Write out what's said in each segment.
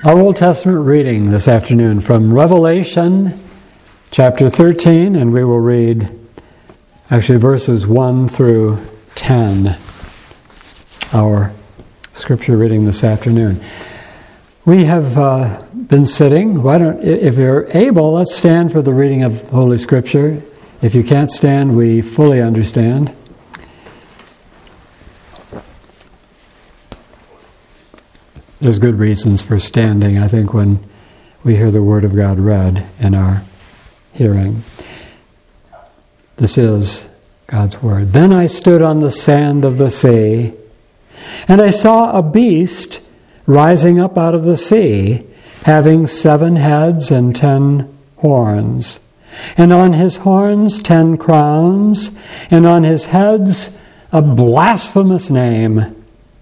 Our Old Testament reading this afternoon from Revelation chapter 13, and we will read actually verses 1 through 10, our scripture reading this afternoon. We have been sitting. If you're able, let's stand for the reading of Holy Scripture. If you can't stand, we fully understand. There's good reasons for standing, I think, when we hear the Word of God read in our hearing. This is God's Word. Then I stood on the sand of the sea, and I saw a beast rising up out of the sea, having 7 heads and 10 horns, and on his horns 10 crowns, and on his heads a blasphemous name.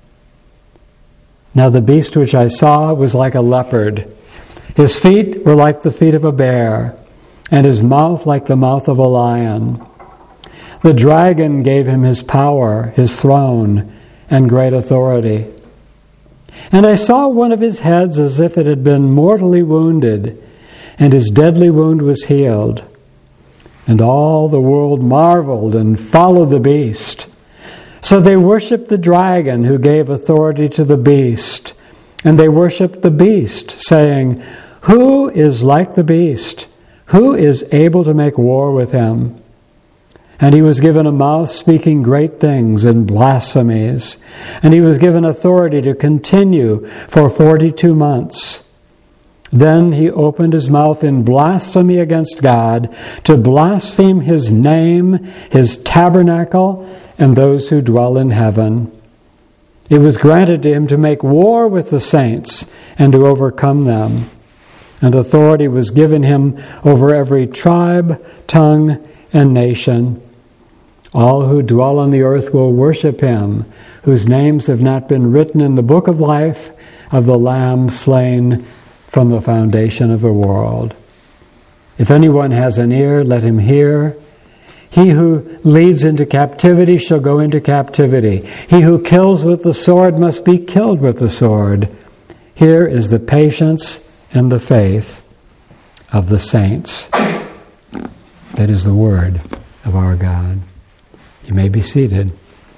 Now the beast which I saw was like a leopard. His feet were like the feet of a bear, and his mouth like the mouth of a lion. The dragon gave him his power, his throne, and great authority. And I saw one of his heads as if it had been mortally wounded, and his deadly wound was healed. And all the world marveled and followed the beast. So they worshipped the dragon who gave authority to the beast. And they worshipped the beast, saying, "Who is like the beast? Who is able to make war with him?" And he was given a mouth speaking great things and blasphemies. And he was given authority to continue for 42 months. Then he opened his mouth in blasphemy against God, to blaspheme his name, his tabernacle, and those who dwell in heaven. It was granted to him to make war with the saints and to overcome them. And authority was given him over every tribe, tongue, and nation. All who dwell on the earth will worship him, whose names have not been written in the book of life of the Lamb slain from the foundation of the world. If anyone has an ear, let him hear. He who leads into captivity shall go into captivity. He who kills with the sword must be killed with the sword. Here is the patience and the faith of the saints. That is the word of our God. You may be seated.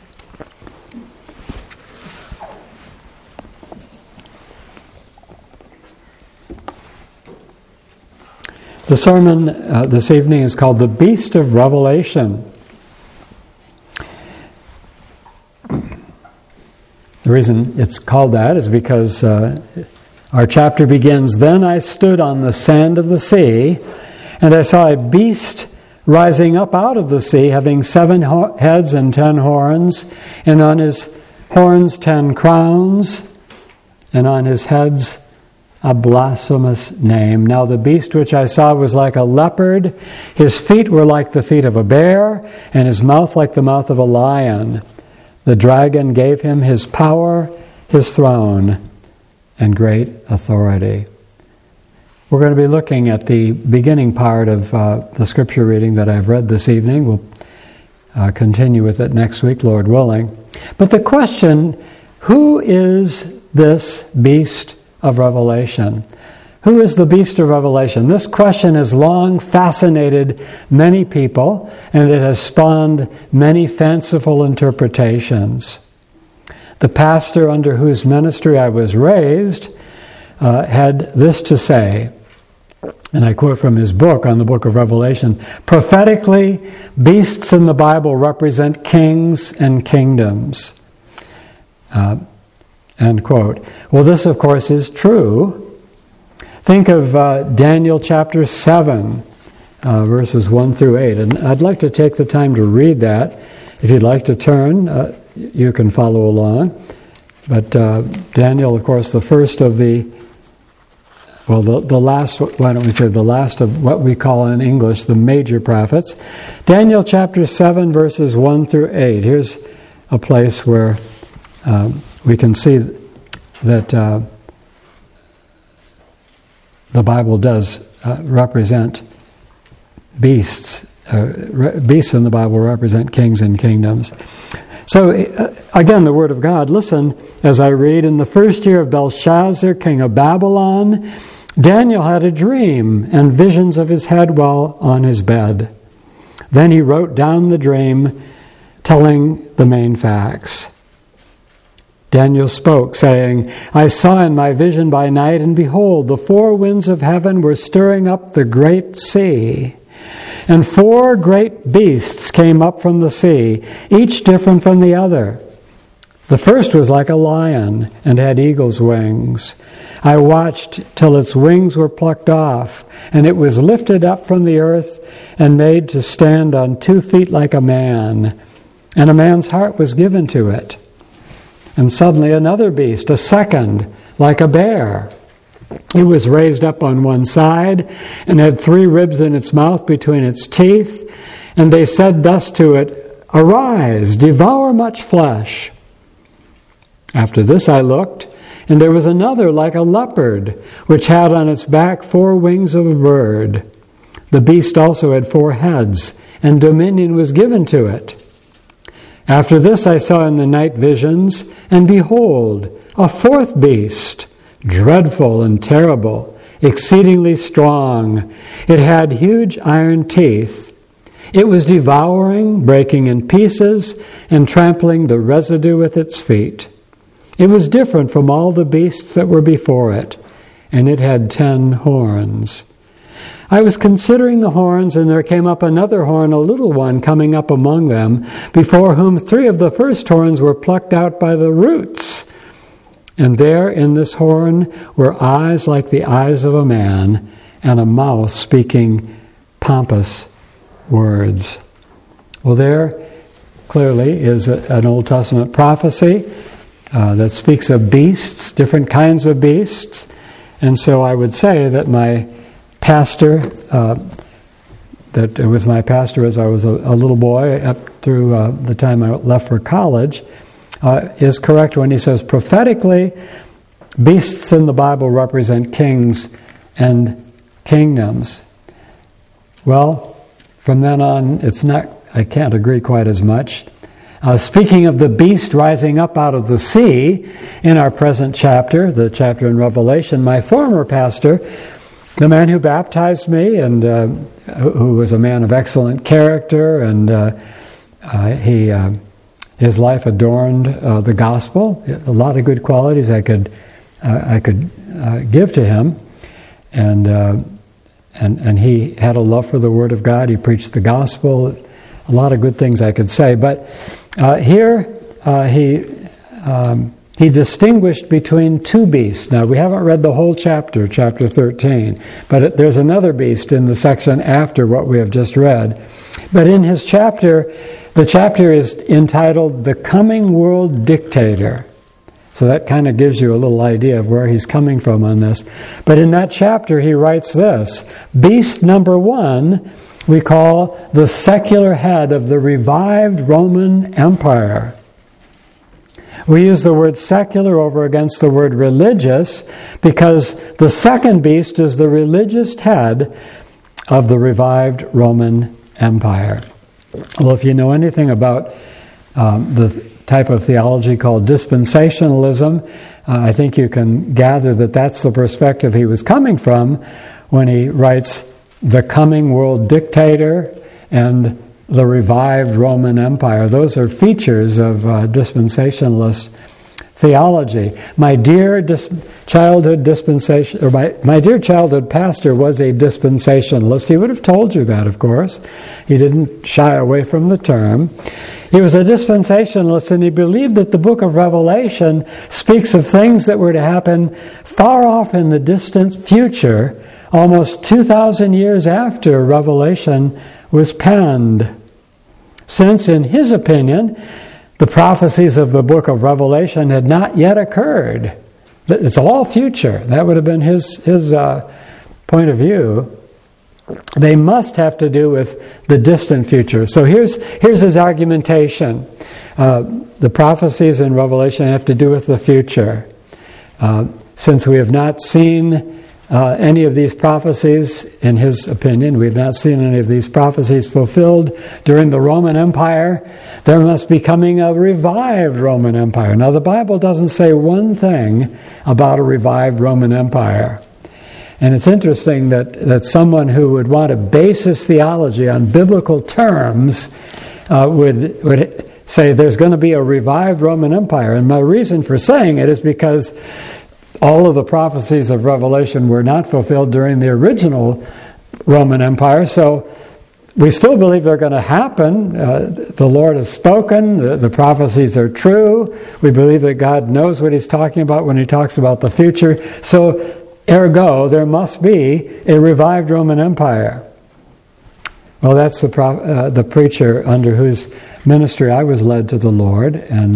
The sermon this evening is called The Beast of Revelation. The reason it's called that is because our chapter begins, "Then I stood on the sand of the sea, and I saw a beast rising up out of the sea, having 7 heads and 10 horns, and on his horns 10 crowns, and on his heads a blasphemous name. Now the beast which I saw was like a leopard. His feet were like the feet of a bear, and his mouth like the mouth of a lion. The dragon gave him his power, his throne, and great authority." We're going to be looking at the beginning part of the scripture reading that I've read this evening. We'll continue with it next week, Lord willing. But the question, who is this beast of Revelation? Who is the beast of Revelation? This question has long fascinated many people, and it has spawned many fanciful interpretations. The pastor under whose ministry I was raised had this to say, and I quote from his book on the book of Revelation: "Prophetically, beasts in the Bible represent kings and kingdoms." End quote. Well, this, of course, is true. Think of Daniel chapter 7, verses 1 through 8. And I'd like to take the time to read that. If you'd like to turn, you can follow along. But Daniel, of course, the first of the last, why don't we say the last of what we call in English the major prophets. Daniel chapter 7, verses 1 through 8. Here's a place where we can see that the Bible does represent beasts. Beasts in the Bible represent kings and kingdoms. So, again, the Word of God. Listen, as I read, in the first year of Belshazzar, king of Babylon, Daniel had a dream and visions of his head while on his bed. Then he wrote down the dream, telling the main facts. Daniel spoke, saying, I saw in my vision by night, and behold, the four winds of heaven were stirring up the great sea. And four great beasts came up from the sea, each different from the other. The first was like a lion, and had eagle's wings. I watched till its wings were plucked off, and it was lifted up from the earth, and made to stand on 2 feet like a man. And a man's heart was given to it. And suddenly another beast, a second, like a bear. It was raised up on one side, and had 3 ribs in its mouth between its teeth. And they said thus to it, Arise, devour much flesh. After this I looked, and there was another like a leopard, which had on its back 4 wings of a bird. The beast also had 4 heads, and dominion was given to it. After this I saw in the night visions, and behold, a 4th beast, dreadful and terrible, exceedingly strong. It had huge iron teeth. It was devouring, breaking in pieces, and trampling the residue with its feet. It was different from all the beasts that were before it, and it had 10 horns. I was considering the horns, and there came up another horn, a little one, coming up among them, before whom 3 of the first horns were plucked out by the roots. And there in this horn were eyes like the eyes of a man, and a mouth speaking pompous words. Well, there clearly is an Old Testament prophecy that speaks of beasts, different kinds of beasts. And so I would say that my pastor, that was my pastor as I was a little boy up through the time I left for college, is correct when he says prophetically, beasts in the Bible represent kings and kingdoms. Well, from then on, I can't agree quite as much. Speaking of the beast rising up out of the sea, in our present chapter, the chapter in Revelation, my former pastor, the man who baptized me, and who was a man of excellent character, and his life adorned the gospel. A lot of good qualities I could give to him, and he had a love for the Word of God. He preached the gospel. A lot of good things I could say, but here he distinguished between 2 beasts. Now, we haven't read the whole chapter 13, but there's another beast in the section after what we have just read. But in his chapter, the chapter is entitled The Coming World Dictator. So that kind of gives you a little idea of where he's coming from on this. But in that chapter, he writes this: Beast number 1 we call the secular head of the revived Roman Empire. We use the word secular over against the word religious because the second beast is the religious head of the revived Roman Empire. Well, if you know anything about the type of theology called dispensationalism, I think you can gather that that's the perspective he was coming from when he writes the coming world dictator and the revived Roman Empire. Those are features of dispensationalist theology. My dear childhood pastor was a dispensationalist. He would have told you that, of course. He didn't shy away from the term. He was a dispensationalist, and he believed that the book of Revelation speaks of things that were to happen far off in the distant future, almost 2,000 years after Revelation was penned. Since, in his opinion, the prophecies of the book of Revelation had not yet occurred. It's all future. That would have been his point of view. They must have to do with the distant future. So here's his argumentation. The prophecies in Revelation have to do with the future. Since we have not seen any of these prophecies, in his opinion, we've not seen any of these prophecies fulfilled during the Roman Empire. There must be coming a revived Roman Empire. Now, the Bible doesn't say one thing about a revived Roman Empire. And it's interesting that someone who would want to base his theology on biblical terms would say there's going to be a revived Roman Empire. And my reason for saying it is because all of the prophecies of Revelation were not fulfilled during the original Roman Empire, so we still believe they're going to happen. The Lord has spoken. The prophecies are true. We believe that God knows what He's talking about when He talks about the future. So, ergo, there must be a revived Roman Empire. Well, that's the preacher under whose ministry I was led to the Lord and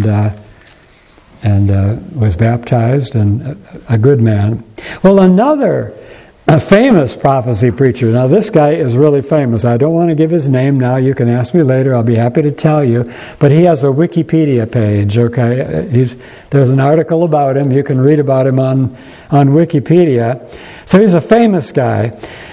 was baptized, and a good man. Well, another famous prophecy preacher. Now, this guy is really famous. I don't want to give his name now. You can ask me later. I'll be happy to tell you. But he has a Wikipedia page, okay? There's an article about him. You can read about him on Wikipedia. So he's a famous guy.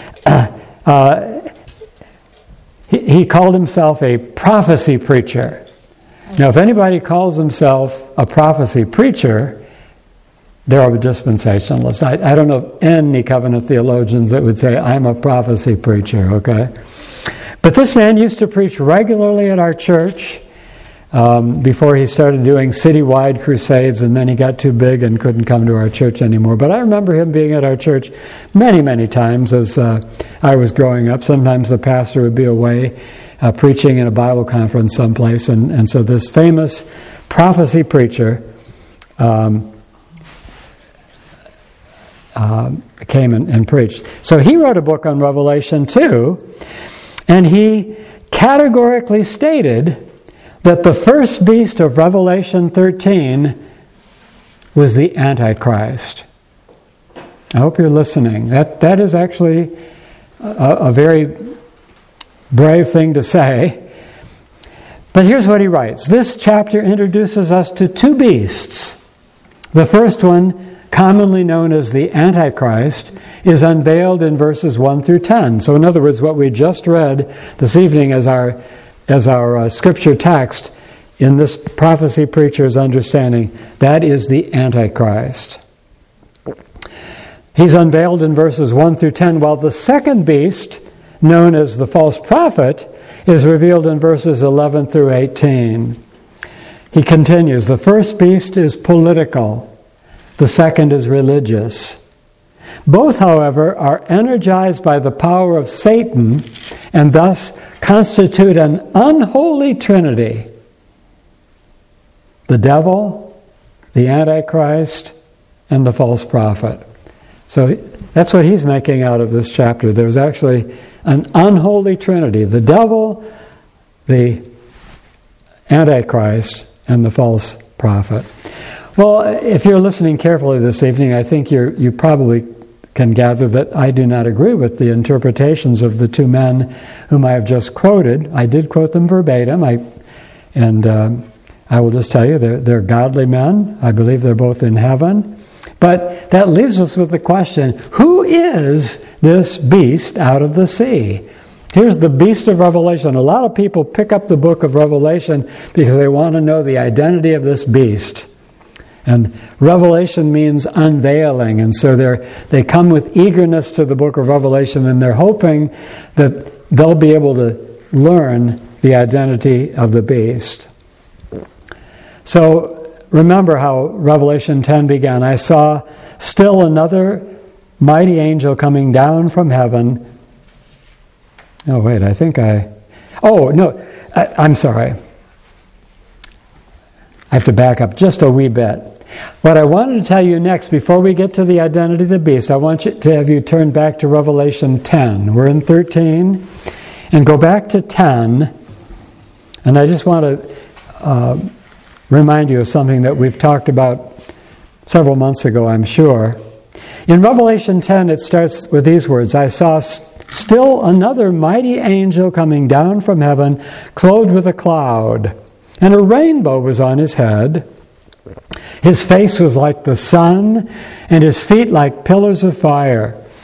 He called himself a prophecy preacher. Now, if anybody calls himself a prophecy preacher, they're a dispensationalist. I don't know any covenant theologians that would say, I'm a prophecy preacher, okay? But this man used to preach regularly at our church before he started doing citywide crusades, and then he got too big and couldn't come to our church anymore. But I remember him being at our church many, many times as I was growing up. Sometimes the pastor would be away preaching in a Bible conference someplace, and so this famous prophecy preacher came and preached. So he wrote a book on Revelation 2, and he categorically stated that the first beast of Revelation 13 was the Antichrist. I hope you're listening. That is actually a very brave thing to say. But here's what he writes. This chapter introduces us to two beasts. The first one, commonly known as the Antichrist, is unveiled in verses 1 through 10. So in other words, what we just read this evening as our scripture text in this prophecy preacher's understanding, that is the Antichrist. He's unveiled in verses 1 through 10, while the second beast, known as the false prophet, is revealed in verses 11 through 18. He continues, the first beast is political, the second is religious. Both, however, are energized by the power of Satan and thus constitute an unholy trinity. The devil, the Antichrist, and the false prophet. So that's what he's making out of this chapter. There's actually an unholy trinity. The devil, the Antichrist, and the false prophet. Well, if you're listening carefully this evening, I think you probably can gather that I do not agree with the interpretations of the two men whom I have just quoted. I did quote them verbatim, and I will just tell you they're godly men. I believe they're both in heaven. But that leaves us with the question, who is this beast out of the sea? Here's the beast of Revelation. A lot of people pick up the book of Revelation because they want to know the identity of this beast. And Revelation means unveiling, and so they come with eagerness to the book of Revelation, and they're hoping that they'll be able to learn the identity of the beast. So remember how Revelation 10 began. I saw still another mighty angel coming down from heaven. Oh, wait, I'm sorry. I have to back up just a wee bit. What I wanted to tell you next, before we get to the identity of the beast, I want you to have you turn back to Revelation 10. We're in 13, and go back to 10, and I just want to remind you of something that we've talked about several months ago, I'm sure. In Revelation 10, it starts with these words, I saw still another mighty angel coming down from heaven, clothed with a cloud, and a rainbow was on his head. His face was like the sun, and his feet like pillars of fire.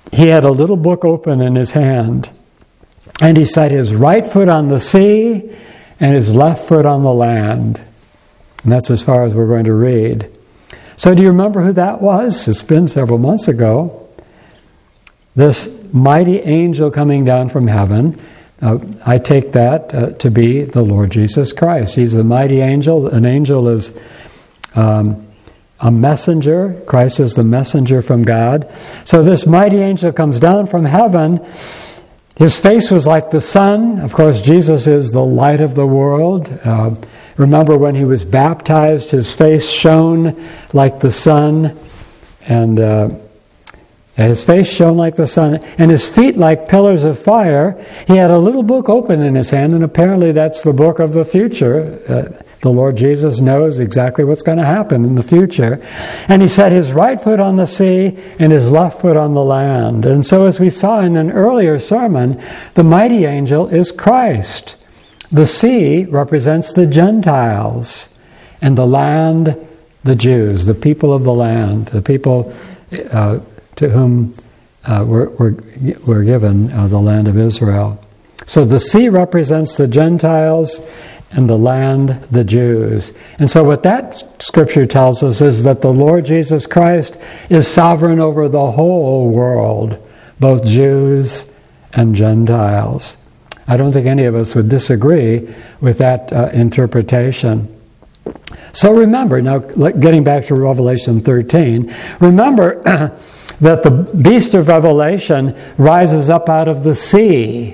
he had a little book open in his hand, and he set his right foot on the sea and his left foot on the land. And that's as far as we're going to read. So do you remember who that was? It's been several months ago. This mighty angel coming down from heaven. I take that to be the Lord Jesus Christ. He's the mighty angel. An angel is a messenger. Christ is the messenger from God. So this mighty angel comes down from heaven. His face was like the sun. Of course, Jesus is the light of the world. Remember when he was baptized, his face shone like the sun, and his face shone like the sun, and his feet like pillars of fire. He had a little book open in his hand, and apparently that's the book of the future. The Lord Jesus knows exactly what's going to happen in the future. And he set his right foot on the sea and his left foot on the land. And so as we saw in an earlier sermon, the mighty angel is Christ. The sea represents the Gentiles, and the land, the Jews, the people of the land, the people to whom were given the land of Israel. So the sea represents the Gentiles, and the land, the Jews. And so what that scripture tells us is that the Lord Jesus Christ is sovereign over the whole world, both Jews and Gentiles. I don't think any of us would disagree with that interpretation. So remember, now getting back to Revelation 13, remember that the beast of Revelation rises up out of the sea.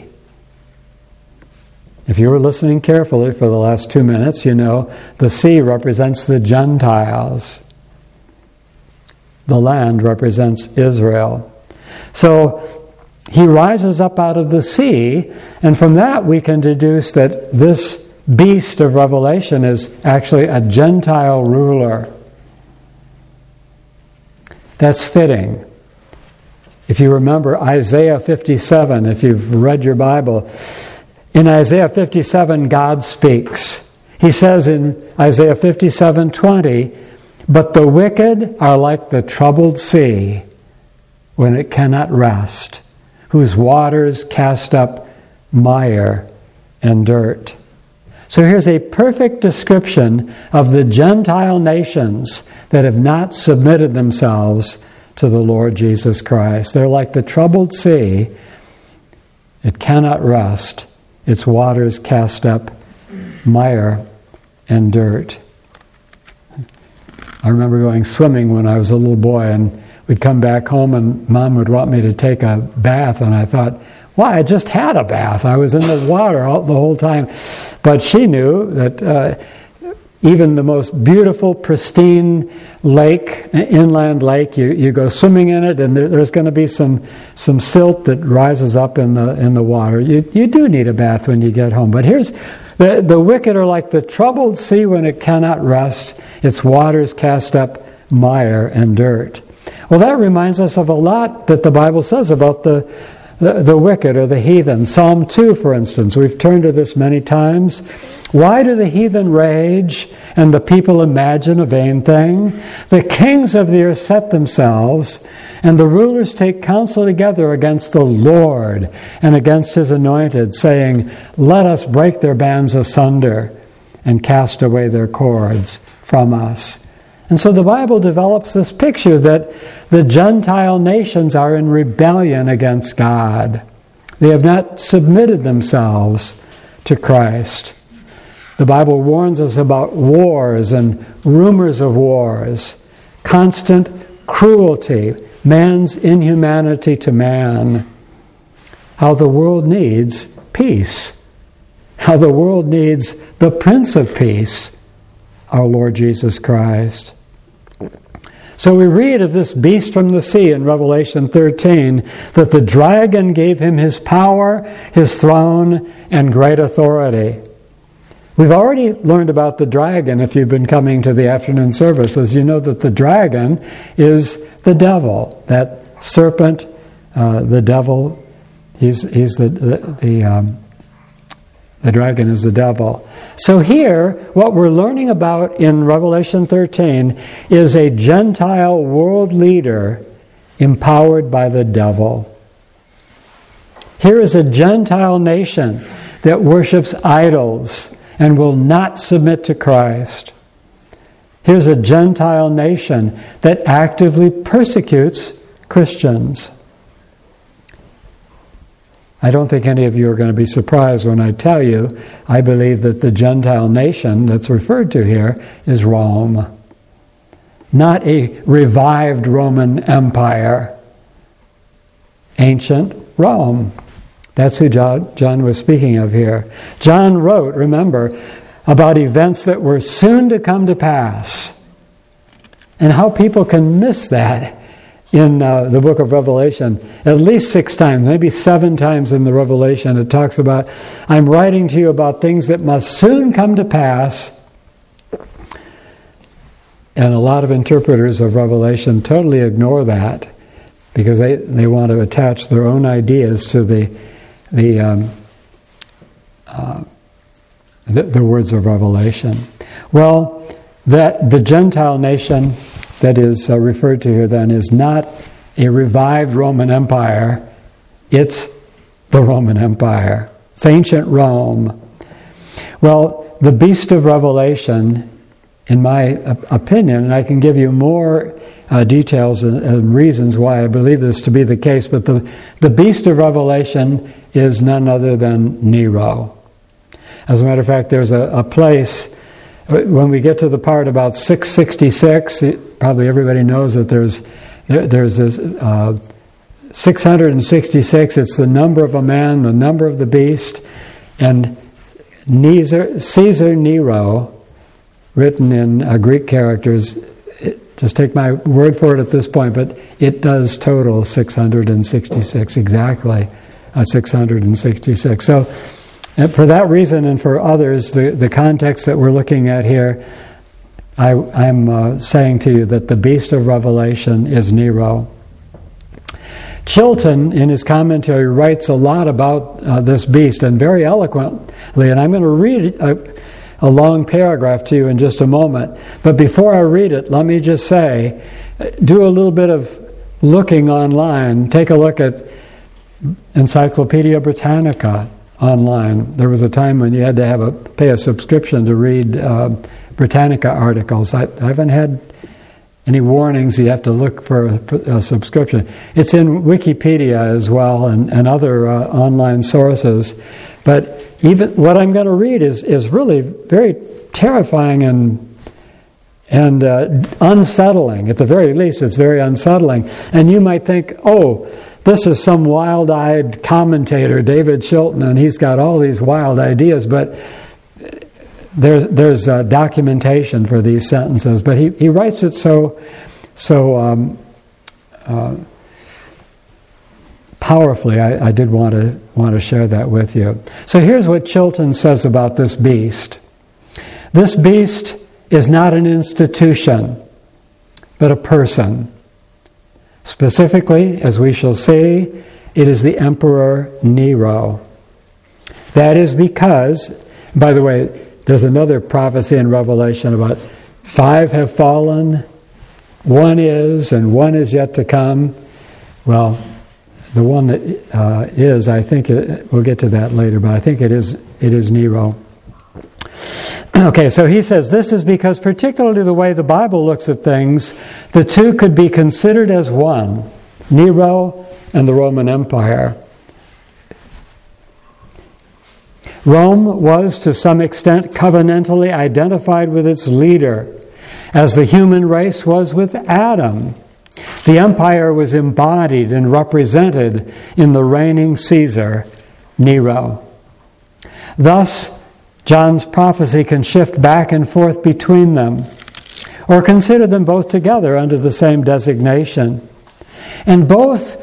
If you were listening carefully for the last 2 minutes, you know the sea represents the Gentiles. The land represents Israel. So he rises up out of the sea, and from that we can deduce that this beast of Revelation is actually a Gentile ruler. That's fitting. If you remember Isaiah 57, if you've read your Bible, in Isaiah 57, God speaks. He says in Isaiah 57:20, "But the wicked are like the troubled sea when it cannot rest, whose waters cast up mire and dirt." So here's a perfect description of the Gentile nations that have not submitted themselves to the Lord Jesus Christ. They're like the troubled sea. It cannot rest. Its waters cast up mire and dirt. I remember going swimming when I was a little boy, and we'd come back home and Mom would want me to take a bath, and I thought, why, I just had a bath. I was in the water the whole time. But she knew that even the most beautiful, pristine lake, inland lake, you go swimming in it, and there's going to be some silt that rises up in the water. You do need a bath when you get home. But here's the wicked are like the troubled sea when it cannot rest. Its waters cast up mire and dirt. Well, that reminds us of a lot that the Bible says about the wicked or the heathen. Psalm 2, for instance, we've turned to this many times. Why do the heathen rage and the people imagine a vain thing? The kings of the earth set themselves, and the rulers take counsel together against the Lord and against his anointed, saying, "Let us break their bands asunder and cast away their cords from us." And so the Bible develops this picture that the Gentile nations are in rebellion against God. They have not submitted themselves to Christ. The Bible warns us about wars and rumors of wars, constant cruelty, man's inhumanity to man, how the world needs peace, how the world needs the Prince of Peace, our Lord Jesus Christ. So we read of this beast from the sea in Revelation 13, that the dragon gave him his power, his throne, and great authority. We've already learned about the dragon if you've been coming to the afternoon services. You know that the dragon is the devil, that serpent, the devil. He's the dragon is the devil. So here, what we're learning about in Revelation 13 is a Gentile world leader empowered by the devil. Here is a Gentile nation that worships idols and will not submit to Christ. Here's a Gentile nation that actively persecutes Christians. I don't think any of you are going to be surprised when I tell you I believe that the Gentile nation that's referred to here is Rome. Not a revived Roman Empire. Ancient Rome. That's who John was speaking of here. John wrote, remember, about events that were soon to come to pass. And how people can miss that in the book of Revelation. At least 6 times, maybe 7 times in the Revelation, it talks about, I'm writing to you about things that must soon come to pass. And a lot of interpreters of Revelation totally ignore that because they want to attach their own ideas to the words of Revelation. Well, that the Gentile nation that is referred to here then is not a revived Roman Empire. It's the Roman Empire. It's ancient Rome. Well, the beast of Revelation, in my opinion, and I can give you more details and reasons why I believe this to be the case, but the beast of Revelation is none other than Nero. As a matter of fact, there's a place, when we get to the part about 666, probably everybody knows that there's this 666, it's the number of a man, the number of the beast, and Caesar Nero, written in Greek characters, just take my word for it at this point, but it does total 666, exactly 666. So, and for that reason and for others, the context that we're looking at here, I'm saying to you that the beast of Revelation is Nero. Chilton, in his commentary, writes a lot about this beast, and very eloquently, and I'm going to read a long paragraph to you in just a moment. But before I read it, let me just say, do a little bit of looking online. Take a look at Encyclopedia Britannica online. There was a time when you had to pay a subscription to read Britannica articles. I haven't had any warnings you have to look for a subscription. It's in Wikipedia as well and other online sources. But even what I'm going to read is really very terrifying and unsettling. At the very least, it's very unsettling. And you might think, oh, this is some wild-eyed commentator, David Chilton, and he's got all these wild ideas. But there's documentation for these sentences. But he writes it so powerfully. I did want to share that with you. So here's what Chilton says about this beast. This beast is not an institution, but a person. Specifically, as we shall see, it is the Emperor Nero. That is because, by the way, there's another prophecy in Revelation about 5 have fallen, 1 is, and 1 is yet to come. Well, the one that is, I think, we'll get to that later, but I think it is Nero. Okay, so he says, this is because particularly the way the Bible looks at things, the two could be considered as one, Nero and the Roman Empire. Rome was, to some extent, covenantally identified with its leader, as the human race was with Adam. The empire was embodied and represented in the reigning Caesar, Nero. Thus, John's prophecy can shift back and forth between them, or consider them both together under the same designation. And both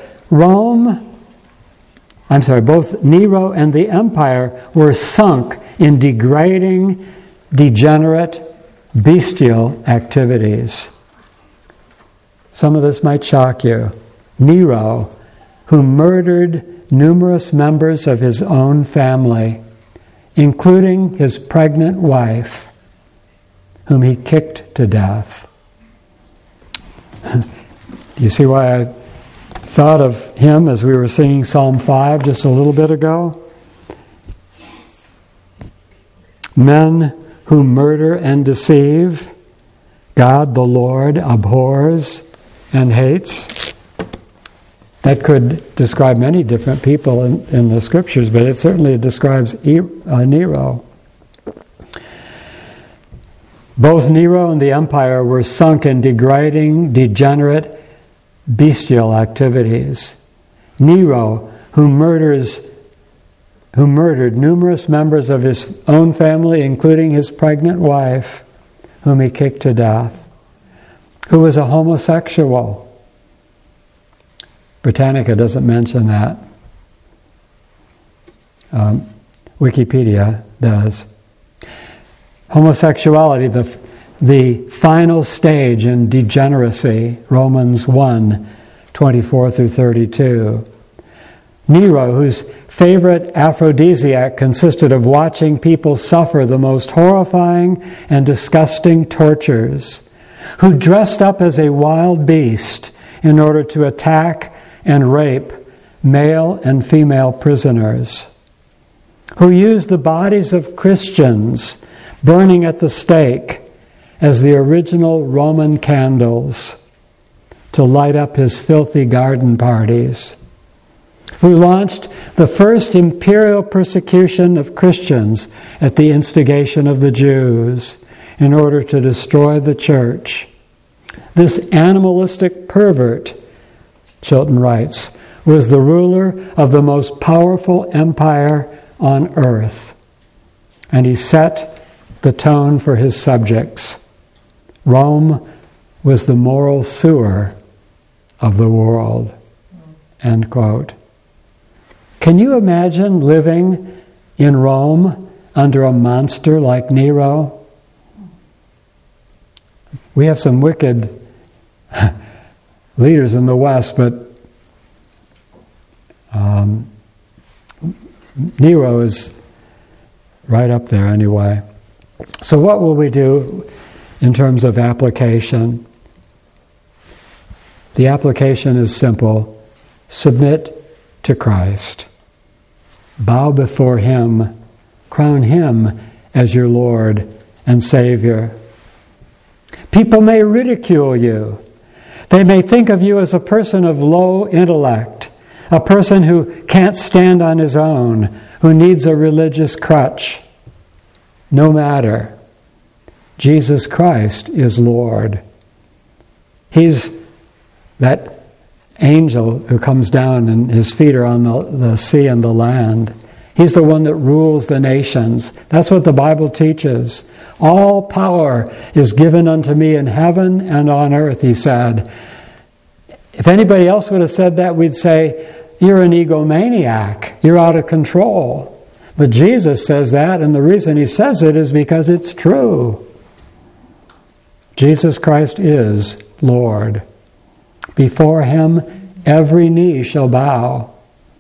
Nero and the empire were sunk in degrading, degenerate, bestial activities. Some of this might shock you. Nero, who murdered numerous members of his own family, including his pregnant wife, whom he kicked to death. Do you see why thought of him as we were singing Psalm 5 just a little bit ago? Men who murder and deceive, God the Lord abhors and hates. That could describe many different people in the scriptures, but it certainly describes Nero. Both Nero and the empire were sunk in degrading, degenerate, bestial activities. Nero, who murdered numerous members of his own family, including his pregnant wife, whom he kicked to death, who was a homosexual. Britannica doesn't mention that. Wikipedia does. Homosexuality, the final stage in degeneracy, Romans 1:24-32. Nero, whose favorite aphrodisiac consisted of watching people suffer the most horrifying and disgusting tortures, who dressed up as a wild beast in order to attack and rape male and female prisoners, who used the bodies of Christians burning at the stake as the original Roman candles to light up his filthy garden parties, who launched the first imperial persecution of Christians at the instigation of the Jews in order to destroy the church. This animalistic pervert, Chilton writes, was the ruler of the most powerful empire on earth, and he set the tone for his subjects. Rome was the moral sewer of the world. End quote. Can you imagine living in Rome under a monster like Nero? We have some wicked leaders in the West, but Nero is right up there anyway. So what will we do in terms of application? The application is simple. Submit to Christ. Bow before Him. Crown Him as your Lord and Savior. People may ridicule you. They may think of you as a person of low intellect, a person who can't stand on his own, who needs a religious crutch. No matter. Jesus Christ is Lord. He's that angel who comes down and his feet are on the sea and the land. He's the one that rules the nations. That's what the Bible teaches. All power is given unto me in heaven and on earth, he said. If anybody else would have said that, we'd say, you're an egomaniac. You're out of control. But Jesus says that, and the reason he says it is because it's true. Jesus Christ is Lord. Before Him, every knee shall bow.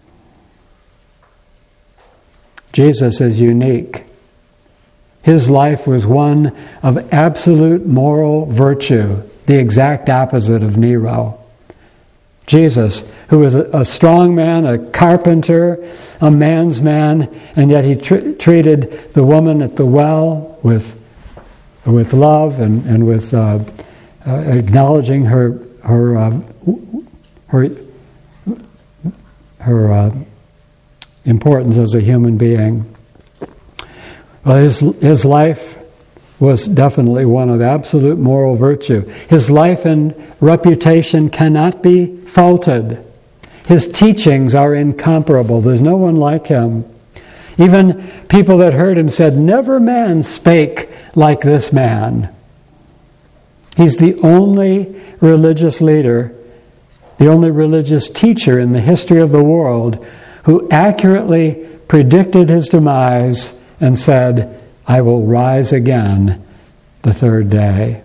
Jesus is unique. His life was one of absolute moral virtue, the exact opposite of Nero. Jesus, who was a strong man, a carpenter, a man's man, and yet he treated the woman at the well with love and with acknowledging her importance as a human being. Well, his life was definitely one of absolute moral virtue. His life and reputation cannot be faulted. His teachings are incomparable. There's no one like him. Even people that heard him said, never man spake like this man. He's the only religious leader, the only religious teacher in the history of the world who accurately predicted his demise and said, I will rise again the third day.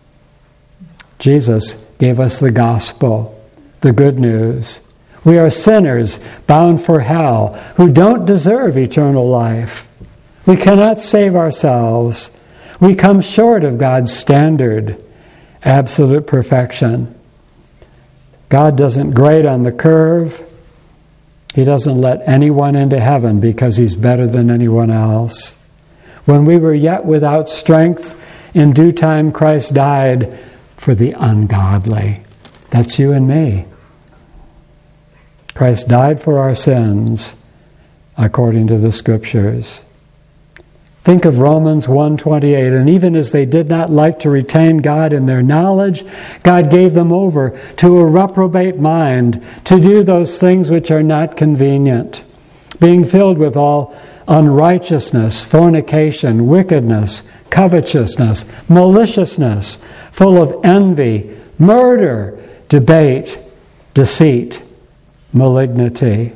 Jesus gave us the gospel, the good news. We are sinners bound for hell who don't deserve eternal life. We cannot save ourselves. We come short of God's standard, absolute perfection. God doesn't grade on the curve. He doesn't let anyone into heaven because he's better than anyone else. When we were yet without strength, in due time Christ died for the ungodly. That's you and me. Christ died for our sins according to the Scriptures. Think of Romans 1:28, and even as they did not like to retain God in their knowledge, God gave them over to a reprobate mind to do those things which are not convenient, being filled with all unrighteousness, fornication, wickedness, covetousness, maliciousness, full of envy, murder, debate, deceit, malignity.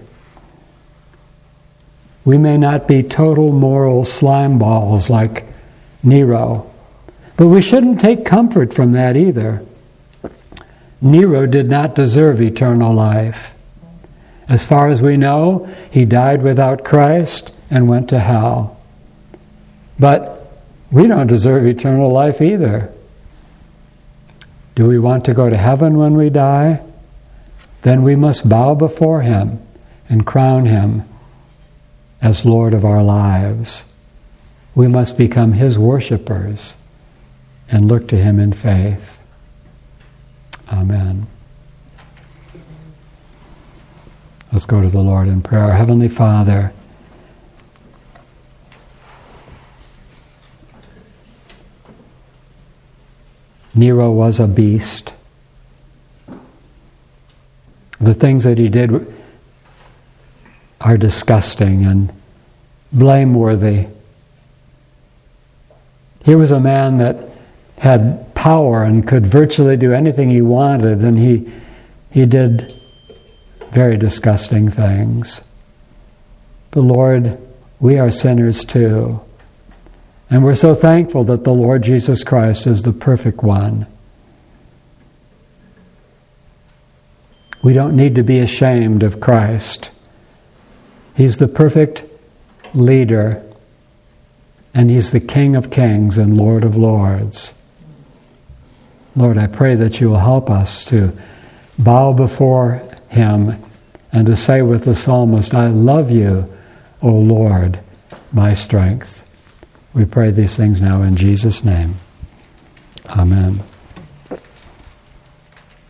We may not be total moral slime balls like Nero, but we shouldn't take comfort from that either. Nero did not deserve eternal life. As far as we know, he died without Christ and went to hell. But we don't deserve eternal life either. Do we want to go to heaven when we die? Then we must bow before him and crown him as Lord of our lives. We must become his worshipers and look to him in faith. Amen. Let's go to the Lord in prayer. Heavenly Father, Nero was a beast. The things that he did are disgusting and blameworthy. He was a man that had power and could virtually do anything he wanted, and he did very disgusting things. But Lord, we are sinners too. And we're so thankful that the Lord Jesus Christ is the perfect one. We don't need to be ashamed of Christ. He's the perfect leader, and he's the King of kings and Lord of lords. Lord, I pray that you will help us to bow before him and to say with the psalmist, I love you, O Lord, my strength. We pray these things now in Jesus' name. Amen.